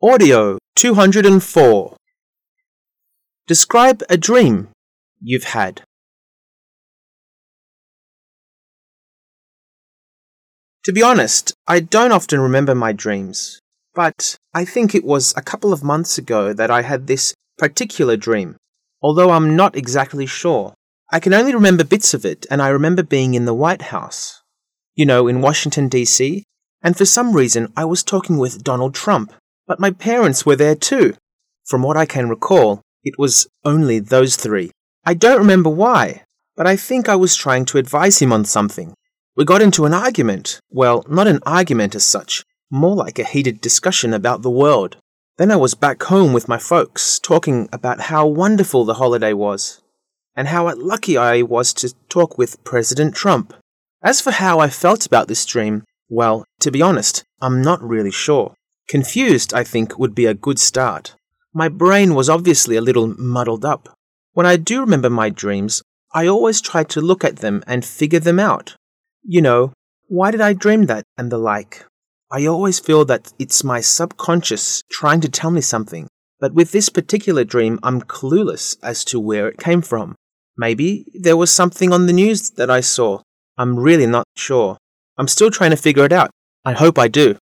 Audio 204. Describe a dream you've had. To be honest, I don't often remember my dreams, but I think it was a couple of months ago that I had this particular dream, although I'm not exactly sure. I can only remember bits of it, and I remember being in the White House, in Washington, D.C., and for some reason I was talking with Donald Trump, but my parents were there too. From what I can recall, it was only those three. I don't remember why, but I think I was trying to advise him on something. We got into an argument. Well, not an argument as such, more like a heated discussion about the world. Then I was back home with my folks, talking about how wonderful the holiday was, and how lucky I was to talk with President Trump. As for how I felt about this dream, well, to be honest, I'm not really sure. Confused, I think, would be a good start. My brain was obviously a little muddled up. When I do remember my dreams, I always try to look at them and figure them out. Why did I dream that and the like? I always feel that it's my subconscious trying to tell me something. But with this particular dream, I'm clueless as to where it came from. Maybe there was something on the news that I saw. I'm really not sure. I'm still trying to figure it out. I hope I do.